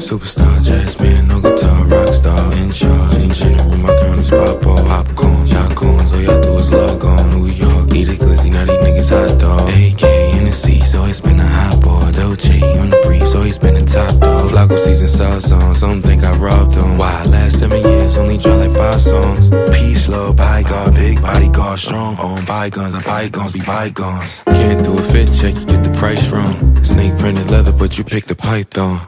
Superstar, jazz man, no guitar, rock star. In charge, in the room, my girl's pop off. Popcorn, y'all coons, all y'all do is log on. New York, eat it glizzy, now these niggas hot dog. AK in the seats, always been a hot ball. Dolce on the briefs, always been a top dog. Flacco season sauce on, some think I robbed them. Why, last 7 years, only dropped like 5 songs. Peace, love, bodyguard, big bodyguard, strong on bygones, and bygones be bygones. Can't do a fit check, you get the price wrong. Snake printed leather, but you picked the python.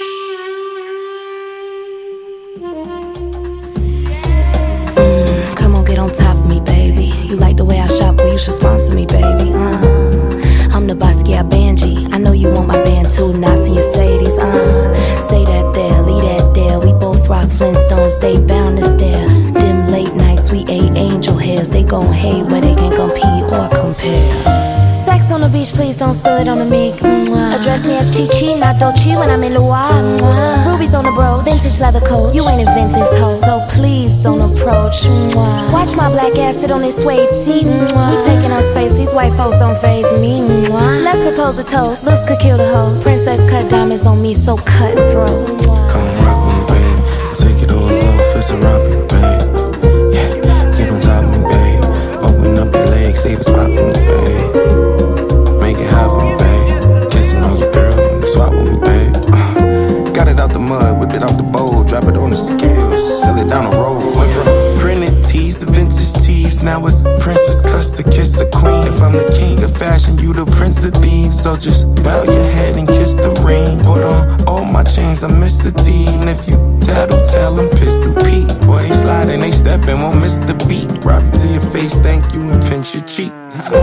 Come on, get on top of me, baby. You like the way I shop, well, you should sponsor me, baby. I'm the Basquiat Benji. I know you want my band too, Nas and Mercedes. Say that there, leave that there. We both rock Flintstones, they bound to stare. Them late nights, we ate angel hairs. They gon' hate where they can compete or compare. Sex on the beach, please don't spill it on the meek. Address me as Chi-Chi, not Dolce when I'm in Loire. Rubies on the bro, vintage leather coat. You ain't invent this hoe, so please don't approach. Watch my black ass sit on this suede seat. We taking up space, these white folks don't faze me. Let's propose a toast, looks could kill the host. Princess cut diamonds on me, so cutthroat. Come rock with me, babe. I'll take it all off, it's a robbery, babe. Yeah, get on top of me, babe. Open up your legs, save a spot for me, babe. Make it happen, babe. Kissing on your girl, and swap with me, babe. Got it out the mud, whip it out the bowl, drop it on the scales, sell it down the road. Went from printed tees to vintage tees, now it's princess cuts to kiss the queen. If I'm the king of fashion, you the prince of thieves, so just bow your head and kiss the ring. Put on all my chains, I'm Mr. T, and if you tattle, tell them Pistol Pete. Boy, they sliding, they stepping, won't miss the beat. Rob you to your face, thank you, and pinch your cheek.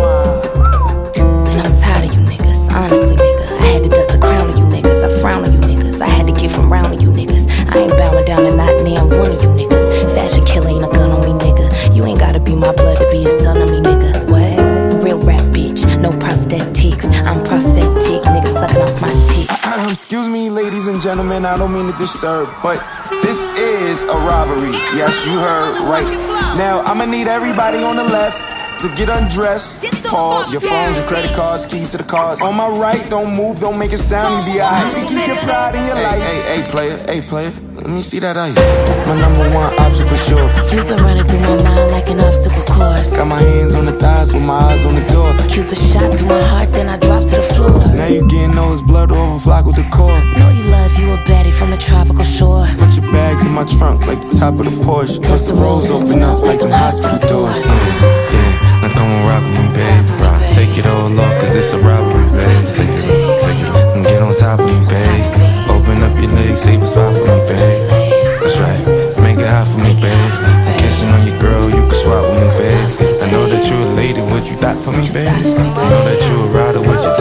And I'm tired of you niggas, honestly, nigga. I had to dust the crown of you niggas, I frown on you niggas. I had to get from round of you niggas. I ain't bowing down to not damn one of you niggas. Fashion killer ain't a gun on me, nigga. You ain't gotta be my blood to be a son of me, nigga. What? Real rap bitch, no prosthetics. I'm prophetic, niggas sucking off my tits. Excuse me, ladies and gentlemen, I don't mean to disturb, but this is a robbery. Yes, you heard right. Now, I'ma need everybody on the left to get undressed. Pause. Your phones, your credit cards, keys to the cars. On my right, don't move, don't make a sound, you be alright. You can keep your pride in your life. Hey, player, let me see that ice. My number one option for sure. You've been running through my mind like an obstacle course. Got my hands on the thighs with my eyes on the door. Cupid shot through my heart, then I dropped to the floor. Now you getting all this blood over flock with the core. Know you love you a baddie from the tropical shore. Put your bags in my trunk like the top of the Porsche. Plus the rolls open up like them hospital doors. Yeah, now come on rock with me, babe. Take it all off, cause it's a robbery, babe. Take it off, and get on top of me, babe. Open up your legs, save a spot for me, babe. That's right, make it hot for me, babe. Kissing on your girl, you can swap with me, babe. I know that you're a lady, would you die for me, babe? I know that you're a rider, would you